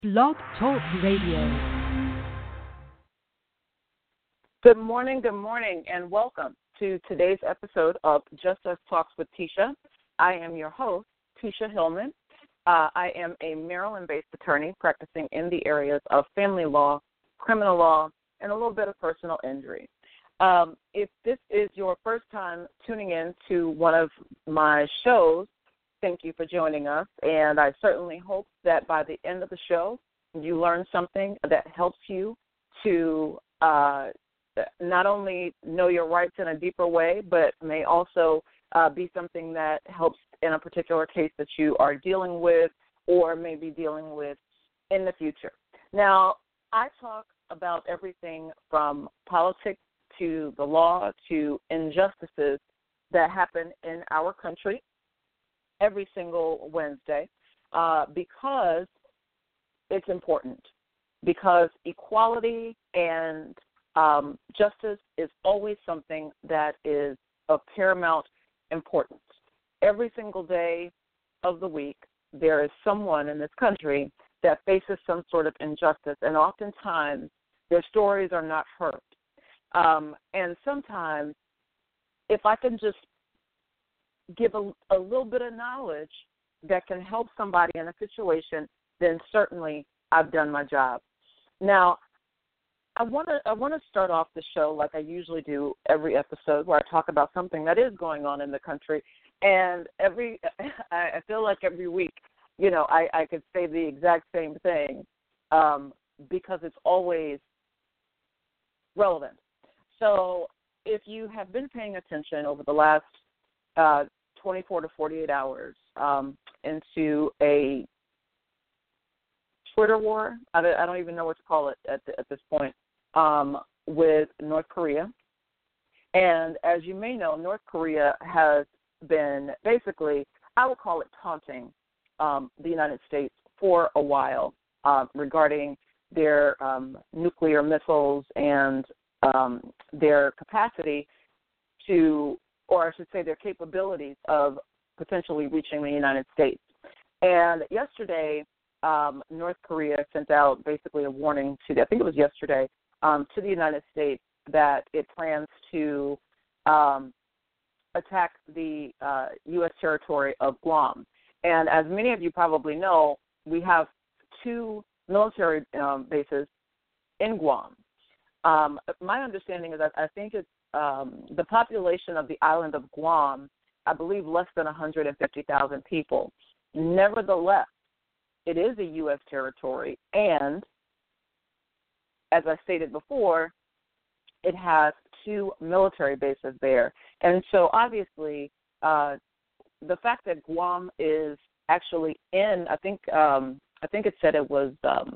Blog Talk Radio. Good morning, and welcome to today's episode of Just Us Talks with Tisha. I am your host, Tisha Hillman. I am a Maryland-based attorney practicing in the areas of family law, criminal law, and a little bit of personal injury. If this is your first time tuning in to one of my shows, thank you for joining us, and I certainly hope that by the end of the show, you learn something that helps you to not only know your rights in a deeper way, but may also be something that helps in a particular case that you are dealing with or may be dealing with in the future. Now, I talk about everything from politics to the law to injustices that happen in our country every single Wednesday because it's important, because equality and justice is always something that is of paramount importance. Every single day of the week, there is someone in this country that faces some sort of injustice, and oftentimes their stories are not heard. And sometimes, if I can just give a little bit of knowledge that can help somebody in a situation, then certainly I've done my job. Now, I want to start off the show like I usually do every episode, where I talk about something that is going on in the country. And I feel like every week, I could say the exact same thing because it's always relevant. So if you have been paying attention over the last 24 to 48 hours into a Twitter war, I don't even know what to call it at this point, with North Korea. And as you may know, North Korea has been basically, I would call it taunting the United States for a while regarding their nuclear missiles and their capacity to, or I should say their capabilities of potentially reaching the United States. And yesterday, North Korea sent out basically a warning to, I think it was yesterday, to the United States that it plans to attack the U.S. territory of Guam. And as many of you probably know, we have two military bases in Guam. My understanding is that I think it's the population of the island of Guam, I believe less than 150,000 people. Nevertheless, it is a U.S. territory, and as I stated before, it has two military bases there. And so obviously the fact that Guam is actually in, I think it said it was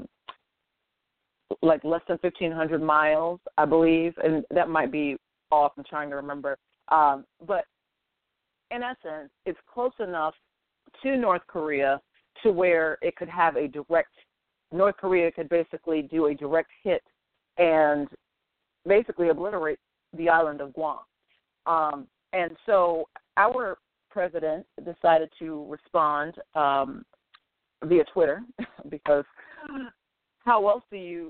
like less than 1,500 miles, I believe, and that might be off. I'm trying to remember. But in essence, it's close enough to North Korea to where it could have a direct, North Korea could basically do a direct hit and basically obliterate the island of Guam. And so our president decided to respond via Twitter because how else do you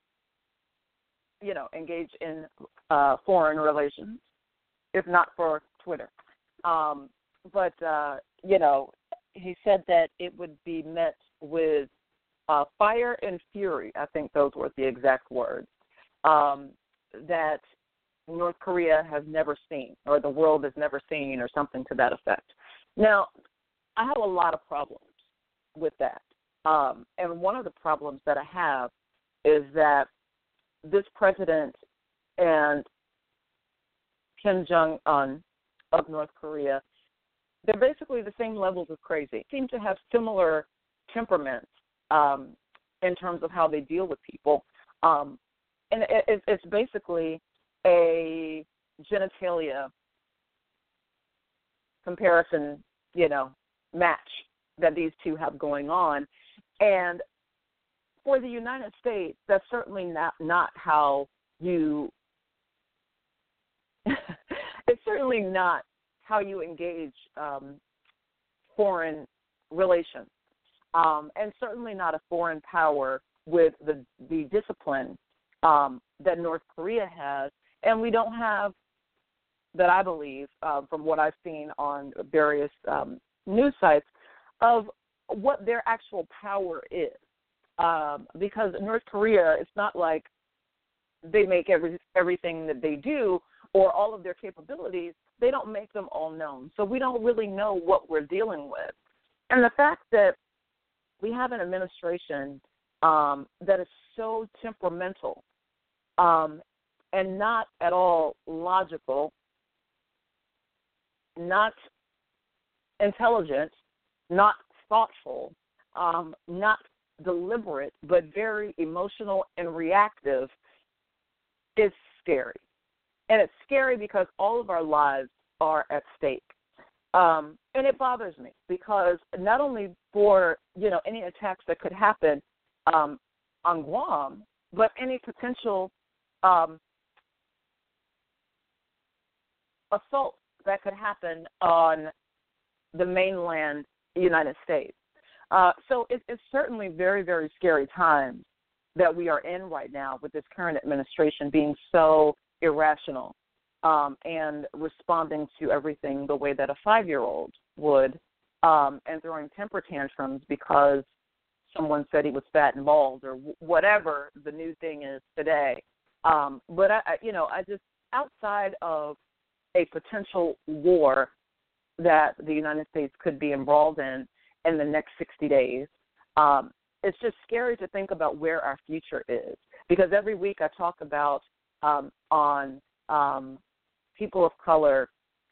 engage in foreign relations if not for Twitter? But he said that it would be met with fire and fury. I think those were the exact words that North Korea has never seen, or the world has never seen, or something to that effect. Now, I have a lot of problems with that. And one of the problems that I have is that this president and Kim Jong-un of North Korea, they're basically the same levels of crazy. Seem to have similar temperaments in terms of how they deal with people. And it's basically a genitalia comparison, match that these two have going on. And for the United States, that's certainly not how you it's certainly not how you engage foreign relations. and certainly not a foreign power with the discipline that North Korea has, and we don't have, that I believe, from what I've seen on various news sites, of what their actual power is. Because North Korea, it's not like they make everything that they do or all of their capabilities, they don't make them all known. So we don't really know what we're dealing with. And the fact that we have an administration that is so temperamental and not at all logical, not intelligent, not thoughtful, not deliberate, but very emotional and reactive, is scary. And it's scary because all of our lives are at stake. And it bothers me because not only for, any attacks that could happen on Guam, but any potential assault that could happen on the mainland United States. So it's certainly very, very scary times that we are in right now with this current administration being so irrational and responding to everything the way that a 5-year-old would, and throwing temper tantrums because someone said he was fat and bald or whatever the new thing is today. But I just, outside of a potential war that the United States could be embroiled in the next 60 days, it's just scary to think about where our future is. Because every week I talk about on people of color,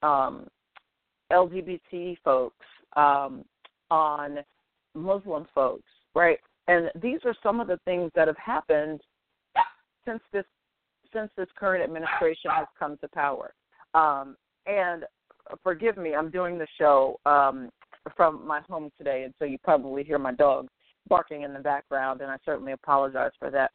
LGBT folks, on Muslim folks, right? And these are some of the things that have happened since this current administration has come to power. And forgive me, I'm doing the show from my home today, and so you probably hear my dog barking in the background, and I certainly apologize for that.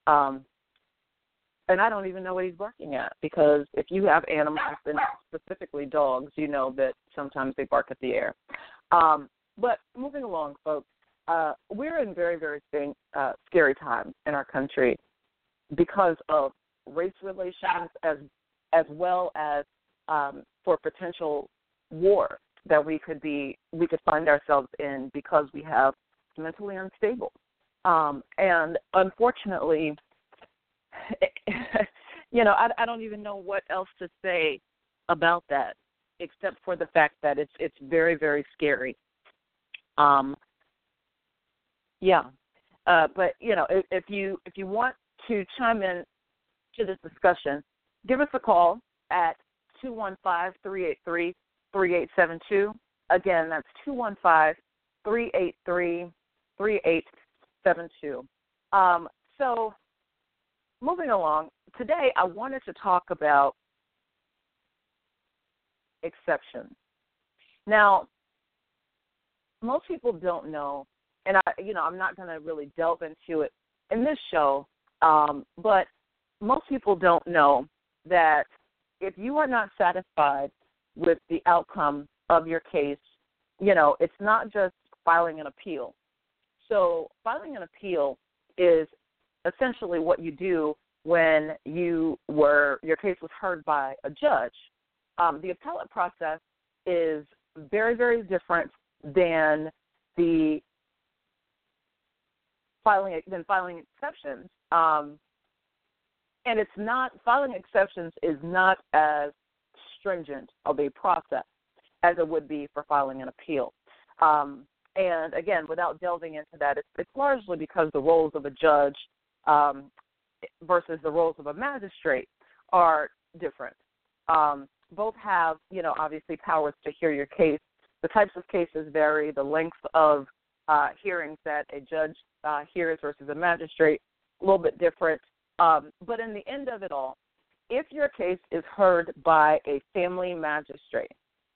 And I don't even know what he's barking at, because if you have animals, and specifically dogs, you know that sometimes they bark at the air. But moving along, folks, we're in very, very scary times in our country because of race relations as well as for potential war that we could find ourselves in because we have mentally unstable. And unfortunately, I don't even know what else to say about that except for the fact that it's very, very scary. But if you want to chime in to this discussion, give us a call at 215-383-3872. Again, that's 215-383-3872. So moving along, today I wanted to talk about exceptions. Now, most people don't know, and I'm not going to really delve into it in this show, but most people don't know that if you are not satisfied with the outcome of your case, it's not just filing an appeal. So filing an appeal is essentially what you do when your case was heard by a judge. The appellate process is very, very different than filing exceptions. And filing exceptions is not as stringent of a process as it would be for filing an appeal. And again, without delving into that, it's largely because the roles of a judge versus the roles of a magistrate are different. Both have, obviously powers to hear your case. The types of cases vary. The length of hearings that a judge hears versus a magistrate, a little bit different. But in the end of it all, if your case is heard by a family magistrate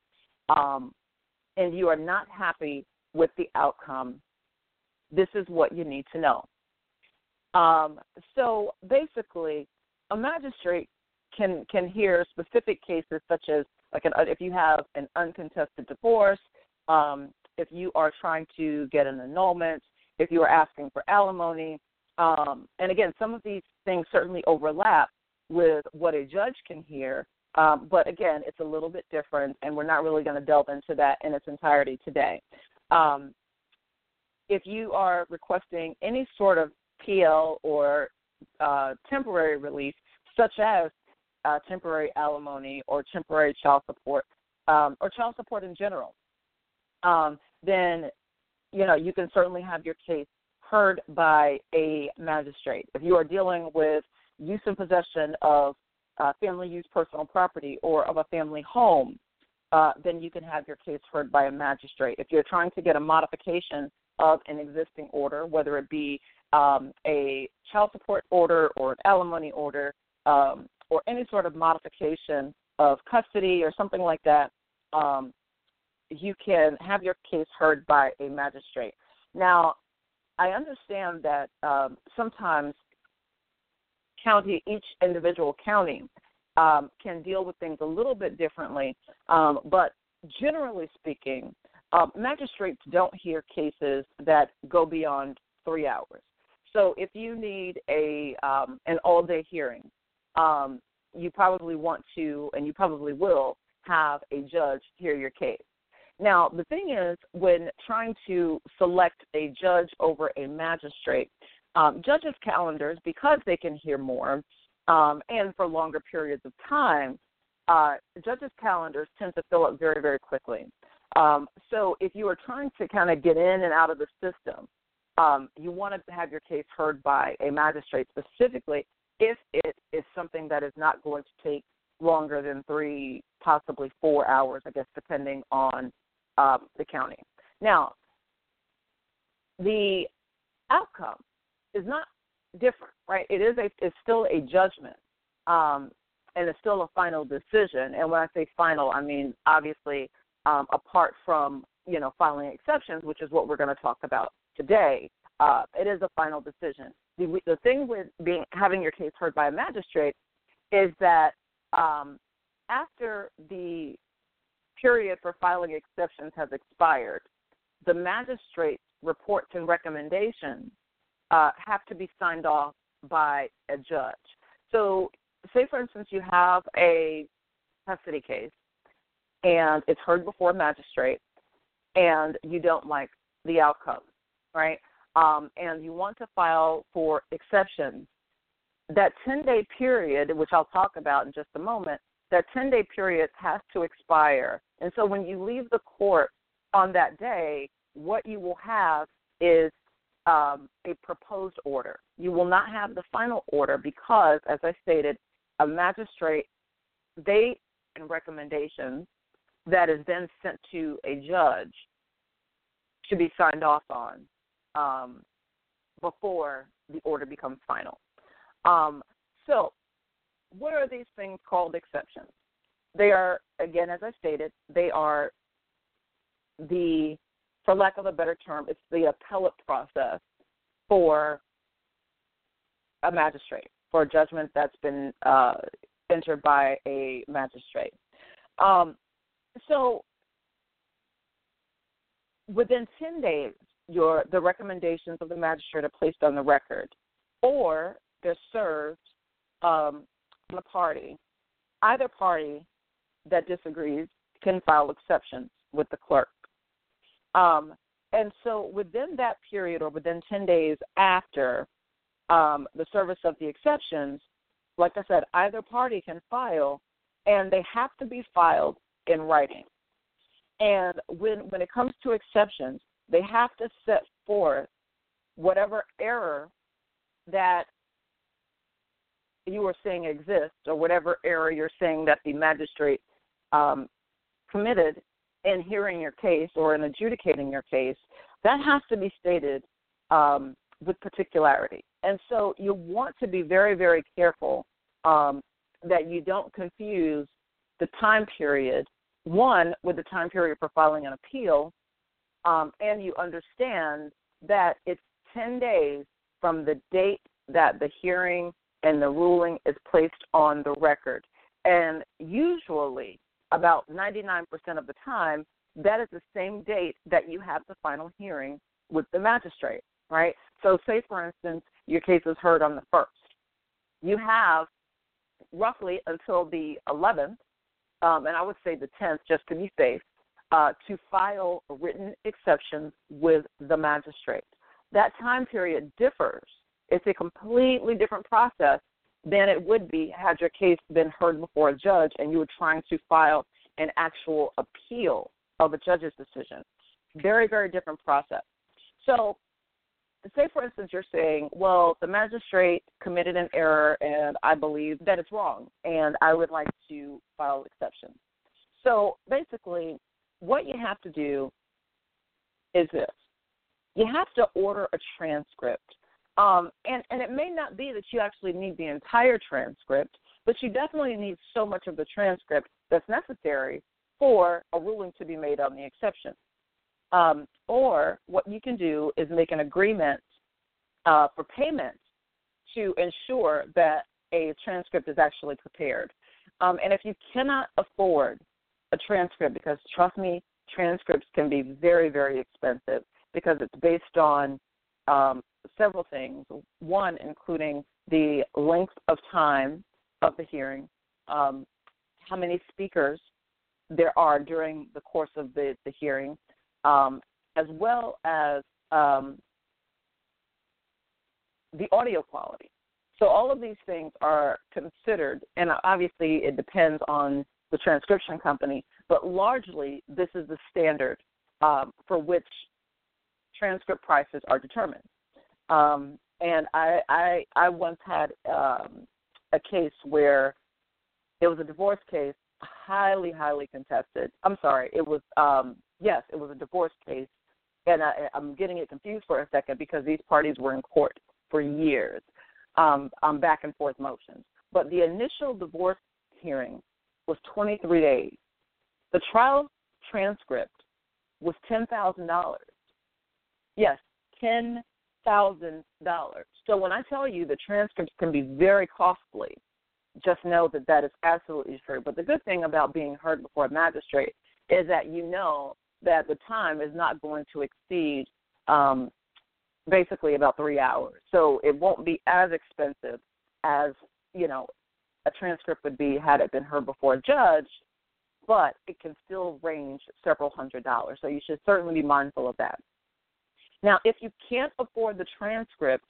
and you are not happy with the outcome, this is what you need to know. So basically, a magistrate can hear specific cases such as if you have an uncontested divorce, if you are trying to get an annulment, if you are asking for alimony. And again, some of these things certainly overlap with what a judge can hear, but again, it's a little bit different, and we're not really going to delve into that in its entirety today. If you are requesting any sort of PL or temporary relief, such as temporary alimony or temporary child support, or child support in general, then, you can certainly have your case heard by a magistrate. If you are dealing with use and possession of family use personal property or of a family home, then you can have your case heard by a magistrate. If you're trying to get a modification of an existing order, whether it be a child support order or an alimony order, or any sort of modification of custody or something like that, you can have your case heard by a magistrate. Now, I understand that sometimes each individual county can deal with things a little bit differently, but generally speaking, magistrates don't hear cases that go beyond 3 hours. So if you need an all-day hearing, you probably want to, and you probably will, have a judge hear your case. Now, the thing is, when trying to select a judge over a magistrate, judges' calendars, because they can hear more and for longer periods of time, judges' calendars tend to fill up very, very quickly. So if you are trying to kind of get in and out of the system, you want to have your case heard by a magistrate, specifically if it is something that is not going to take longer than 3, possibly 4 hours, I guess, depending on the county. Now, the outcome is not different, right? It's still a judgment, and it's still a final decision. And when I say final, I mean obviously apart from filing exceptions, which is what we're going to talk about today. It is a final decision. The thing with having your case heard by a magistrate is that after the period for filing exceptions has expired, the magistrate's reports and recommendations have to be signed off by a judge. So say, for instance, you have a custody case and it's heard before a magistrate and you don't like the outcome, right? And you want to file for exceptions. That 10-day period, which I'll talk about in just a moment, that 10-day period has to expire. And so when you leave the court on that day, what you will have is a proposed order. You will not have the final order because, as I stated, a magistrate, they make recommendations that is then sent to a judge to be signed off on before the order becomes final. So what are these things called exceptions? They are, again, as I stated, they are for lack of a better term, it's the appellate process for a magistrate, for a judgment that's been entered by a magistrate. So within 10 days, the recommendations of the magistrate are placed on the record, or they're served on the party. Either party that disagrees can file exceptions with the clerk. And so within that period, or within 10 days after the service of the exceptions, like I said, either party can file, and they have to be filed in writing. And when it comes to exceptions, they have to set forth whatever error that you are saying exists, or whatever error you're saying that the magistrate committed in hearing your case or in adjudicating your case. That has to be stated with particularity. And so you want to be very, very careful that you don't confuse the time period, one, with the time period for filing an appeal, and you understand that it's 10 days from the date that the hearing and the ruling is placed on the record. And usually, about 99% of the time, that is the same date that you have the final hearing with the magistrate, right? So say, for instance, your case is heard on the 1st. You have roughly until the 11th, and I would say the 10th just to be safe, to file written exceptions with the magistrate. That time period differs. It's a completely different process than it would be had your case been heard before a judge and you were trying to file an actual appeal of a judge's decision. Very, very different process. So say, for instance, you're saying, well, the magistrate committed an error and I believe that it's wrong and I would like to file exceptions. So basically what you have to do is this. You have to order a transcript. And it may not be that you actually need the entire transcript, but you definitely need so much of the transcript that's necessary for a ruling to be made on the exception. Or what you can do is make an agreement for payment to ensure that a transcript is actually prepared. And if you cannot afford a transcript, because trust me, transcripts can be very, very expensive because it's based on several things. One, including the length of time of the hearing, how many speakers there are during the course of the hearing, as well as the audio quality. So all of these things are considered, and obviously it depends on the transcription company, but largely this is the standard for which transcript prices are determined. And I once had a case where it was a divorce case, highly, highly contested. I'm sorry, it was, yes, it was a divorce case, and I'm getting it confused for a second because these parties were in court for years on back and forth motions. But the initial divorce hearing was 23 days. The trial transcript was $10,000. Yes, $10,000. So when I tell you the transcripts can be very costly, just know that that is absolutely true. But the good thing about being heard before a magistrate is that you know that the time is not going to exceed basically about 3 hours. So it won't be as expensive as, you know, a transcript would be had it been heard before a judge, but it can still range several $100s. So you should certainly be mindful of that. Now, if you can't afford the transcript,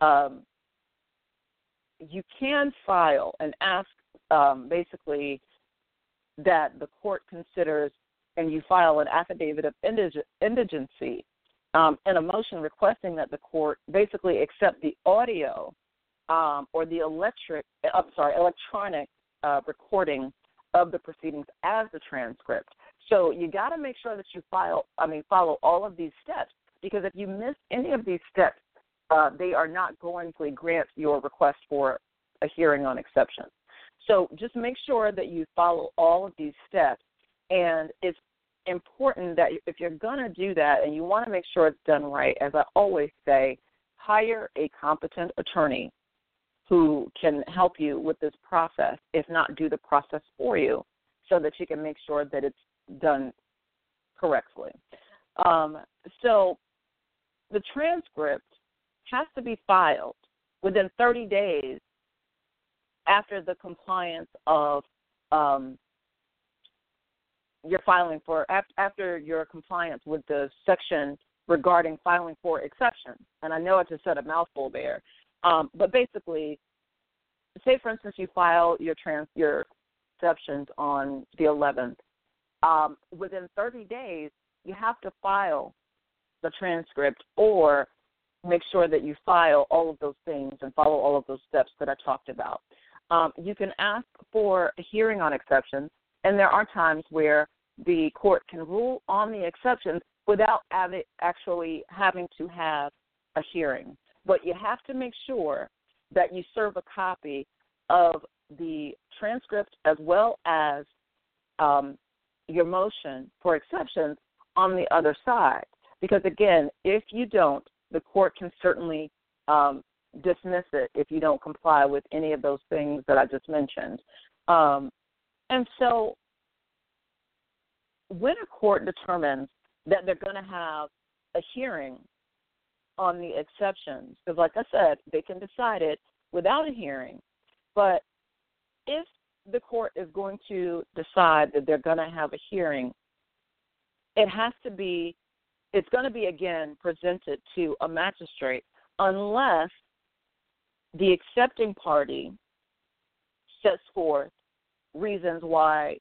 you can file and ask basically that the court considers, and you file an affidavit of indigency and a motion requesting that the court basically accept the audio or the electronic recording of the proceedings as the transcript. So you got to make sure that you follow all of these steps, because if you miss any of these steps, they are not going to grant your request for a hearing on exception. So just make sure that you follow all of these steps, and it's important that if you're going to do that and you want to make sure it's done right, as I always say, hire a competent attorney who can help you with this process, if not do the process for you, so that you can make sure that it's done correctly. So the transcript has to be filed within 30 days after the compliance of your filing for, after your compliance with the section regarding filing for exceptions. And I know I just said a mouthful there, but basically, say for instance you file your exceptions on the 11th. Within 30 days, you have to file the transcript or make sure that you file all of those things and follow all of those steps that I talked about. You can ask for a hearing on exceptions, and there are times where the court can rule on the exceptions without actually having to have a hearing. But you have to make sure that you serve a copy of the transcript as well as your motion for exceptions on the other side. Because, again, if you don't, the court can certainly dismiss it if you don't comply with any of those things that I just mentioned. And so when a court determines that they're going to have a hearing on the exceptions, because like I said, they can decide it without a hearing, but if the court is going to decide that they're going to have a hearing, it's going to be, again, presented to a magistrate unless the accepting party sets forth reasons why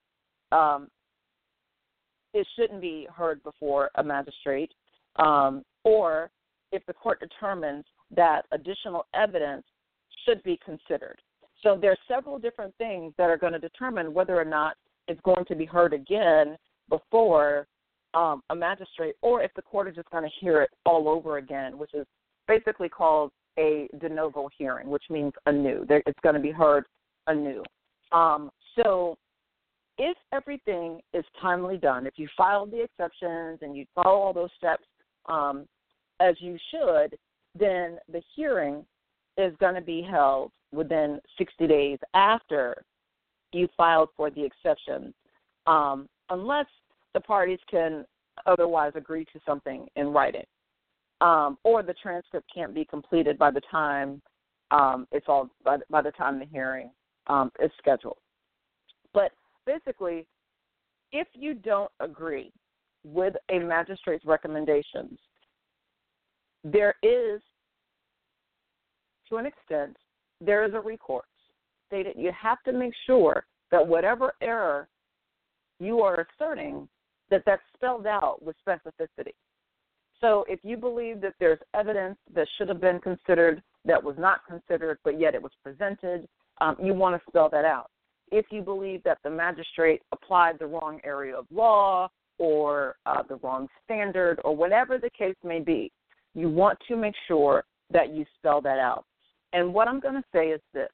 it shouldn't be heard before a magistrate, or if the court determines that additional evidence should be considered. So there are several different things that are going to determine whether or not it's going to be heard again before a magistrate, or if the court is just going to hear it all over again, which is basically called a de novo hearing, which means anew. It's going to be heard anew. So if everything is timely done, if you filed the exceptions and you follow all those steps as you should, then the hearing is going to be held within 60 days after you filed for the exception, unless the parties can otherwise agree to something in writing, or the transcript can't be completed by the time by the time the hearing is scheduled. But basically, if you don't agree with a magistrate's recommendations, there is, to an extent, there is a recourse. Stated you have to make sure that whatever error you are asserting, that's spelled out with specificity. So if you believe that there's evidence that should have been considered that was not considered, but yet it was presented, you want to spell that out. If you believe that the magistrate applied the wrong area of law or the wrong standard or whatever the case may be, you want to make sure that you spell that out. And what I'm going to say is this.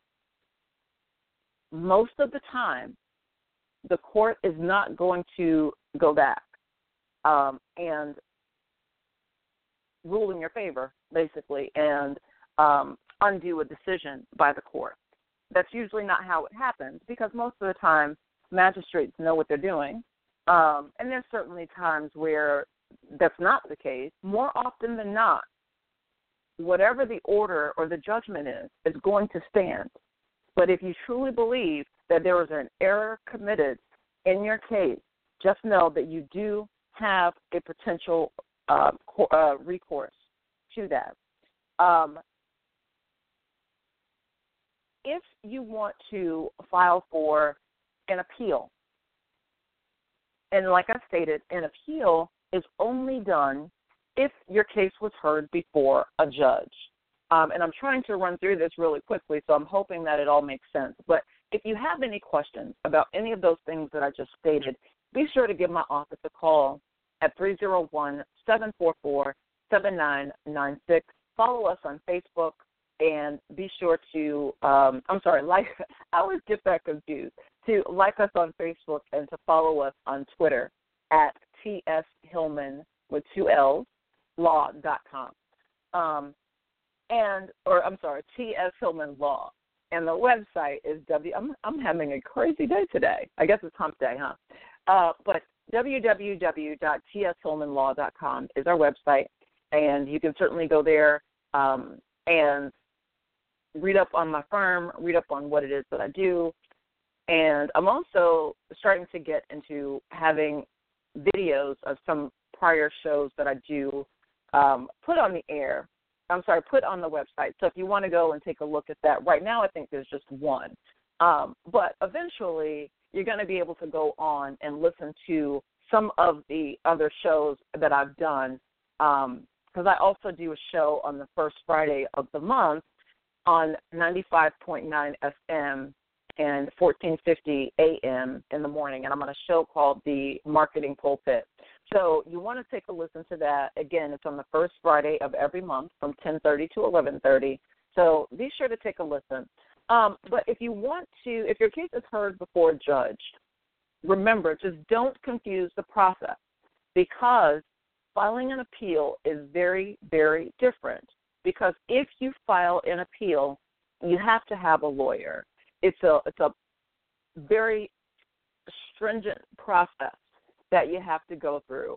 Most of the time, the court is not going to go back and rule in your favor, basically, and undo a decision by the court. That's usually not how it happens, because most of the time magistrates know what they're doing, and there's certainly times where that's not the case. More often than not, whatever the order or the judgment is going to stand. But if you truly believe that there was an error committed in your case, just know that you do have a potential recourse to that. If you want to file for an appeal, and like I stated, an appeal is only done if your case was heard before a judge. And I'm trying to run through this really quickly, so I'm hoping that it all makes sense. But if you have any questions about any of those things that I just stated, be sure to give my office a call at 301-744-7996. Follow us on Facebook, and be sure to, I always get that confused, to like us on Facebook and to follow us on Twitter at TS with 2 L's, law.com. TS Hillman Law. And the website is I'm having a crazy day today. I guess it's hump day, huh? But www.tshillmanlaw.com is our website, and you can certainly go there and read up on my firm, read up on what it is that I do. And I'm also starting to get into having videos of some prior shows that I do put on the website. So if you want to go and take a look at that, right now I think there's just one. But eventually you're going to be able to go on and listen to some of the other shows that I've done, because I also do a show on the first Friday of the month on 95.9 FM and 1450 AM in the morning, and I'm on a show called The Marketing Pulpit. So you want to take a listen to that. Again, it's on the first Friday of every month from 10:30 to 11:30. So be sure to take a listen. But if your case is heard before a judge, remember, just don't confuse the process, because filing an appeal is very, very different. Because if you file an appeal, you have to have a lawyer. It's a very stringent process that you have to go through.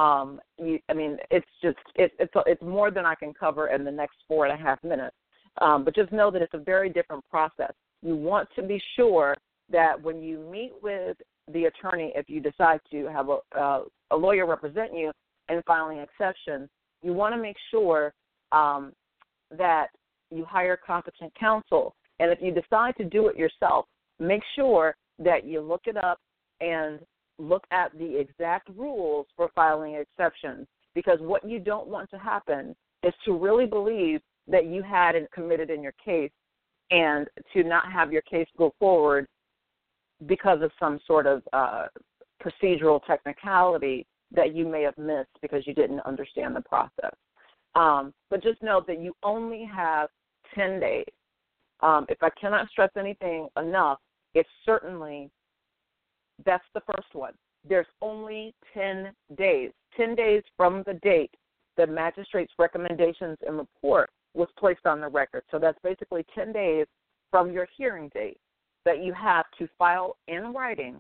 It's more than I can cover in the next 4.5 minutes. But just know that it's a very different process. You want to be sure that when you meet with the attorney, if you decide to have a lawyer represent you in filing exceptions, you want to make sure that you hire competent counsel. And if you decide to do it yourself, make sure that you look it up and look at the exact rules for filing exceptions, because what you don't want to happen is to really believe that you had it committed in your case and to not have your case go forward because of some sort of procedural technicality that you may have missed because you didn't understand the process. But just know that you only have 10 days. If I cannot stress anything enough, it's certainly, that's the first one. There's only 10 days. 10 days from the date the magistrate's recommendations and report was placed on the record. So that's basically 10 days from your hearing date that you have to file in writing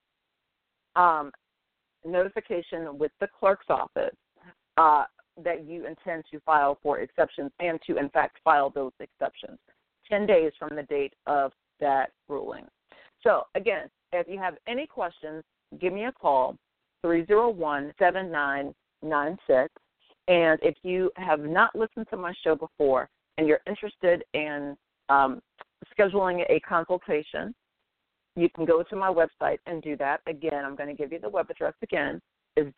notification with the clerk's office that you intend to file for exceptions and to, in fact, file those exceptions. 10 days from the date of that ruling. So, again, if you have any questions, give me a call, 301-7996. And if you have not listened to my show before and you're interested in scheduling a consultation, you can go to my website and do that. Again, I'm going to give you the web address again. It's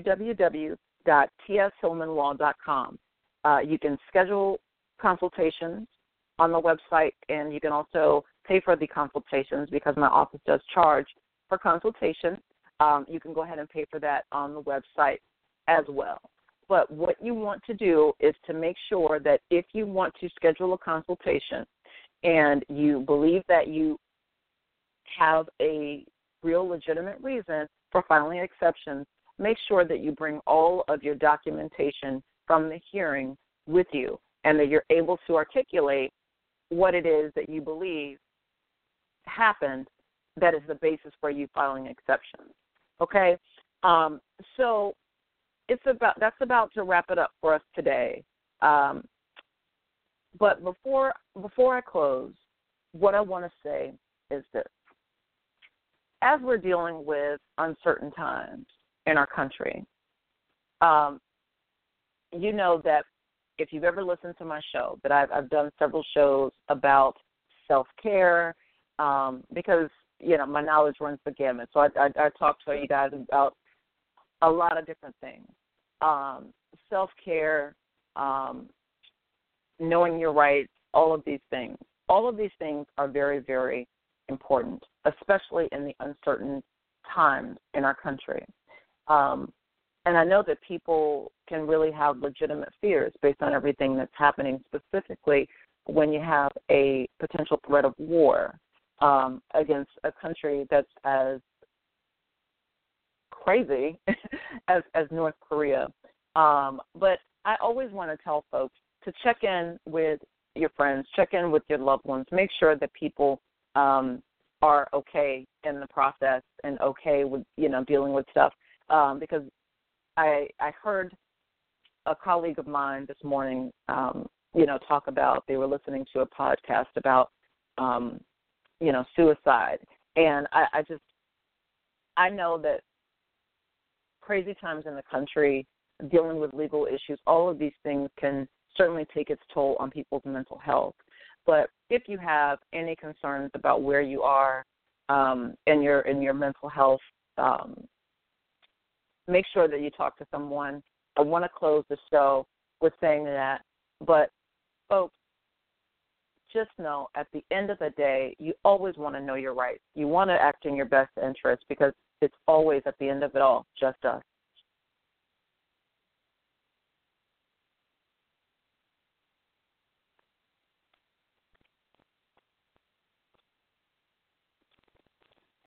www.tshillmanlaw.com. You can schedule consultations on the website, and you can also pay for the consultations because my office does charge for consultation. You can go ahead and pay for that on the website as well. But what you want to do is to make sure that if you want to schedule a consultation and you believe that you have a real legitimate reason for filing exceptions, make sure that you bring all of your documentation from the hearing with you and that you're able to articulate what it is that you believe happened that is the basis for you filing exceptions. Okay? So that's about to wrap it up for us today. But before I close, what I want to say is this. As we're dealing with uncertain times in our country, you know that if you've ever listened to my show, that I've done several shows about self-care because, you know, my knowledge runs the gamut. So I talk to you guys about a lot of different things. Self-care, knowing your rights, all of these things. All of these things are very, very important, especially in the uncertain times in our country. And I know that people can really have legitimate fears based on everything that's happening, specifically when you have a potential threat of war against a country that's as crazy as North Korea. But I always want to tell folks to check in with your friends, check in with your loved ones, make sure that people are okay in the process and okay with, you know, dealing with stuff. Because I heard a colleague of mine this morning, talk about, they were listening to a podcast about, suicide. And I know that crazy times in the country, dealing with legal issues, all of these things can certainly take its toll on people's mental health. But if you have any concerns about where you are in your mental health, make sure that you talk to someone. I want to close the show with saying that, but folks, just know at the end of the day, you always want to know your rights. You want to act in your best interest because it's always at the end of it all just us.